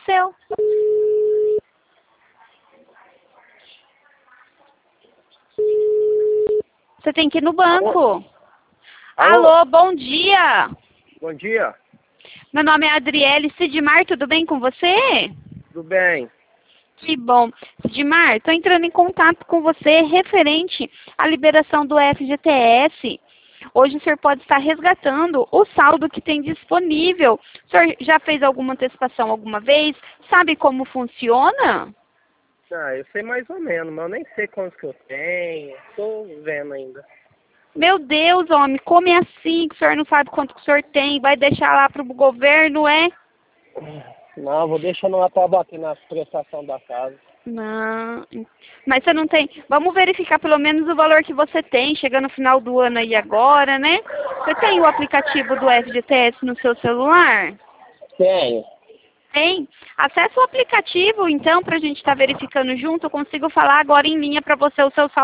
seu. Você tem que ir no banco. Alô, bom dia. Bom dia. Meu nome é Adriele Sidmar, tudo bem com você? Tudo bem? Que bom. Sidmar, estou entrando em contato com você referente à liberação do FGTS. Hoje o senhor pode estar resgatando o saldo que tem disponível. O senhor já fez alguma antecipação alguma vez? Sabe como funciona? Ah, eu sei mais ou menos, mas eu nem sei quantos que eu tenho. Estou vendo ainda. Meu Deus, homem, como é assim que o senhor não sabe quanto que o senhor tem? Vai deixar lá para o governo, é? Não, vou deixando lá para bater na prestação da casa. Não, mas você não tem. Vamos verificar pelo menos o valor que você tem, chegando no final do ano aí agora, né? Você tem o aplicativo do FGTS no seu celular? Tenho. Tem. Acesse o aplicativo, então, para a gente estar verificando junto. Eu consigo falar agora em linha para você o seu saldo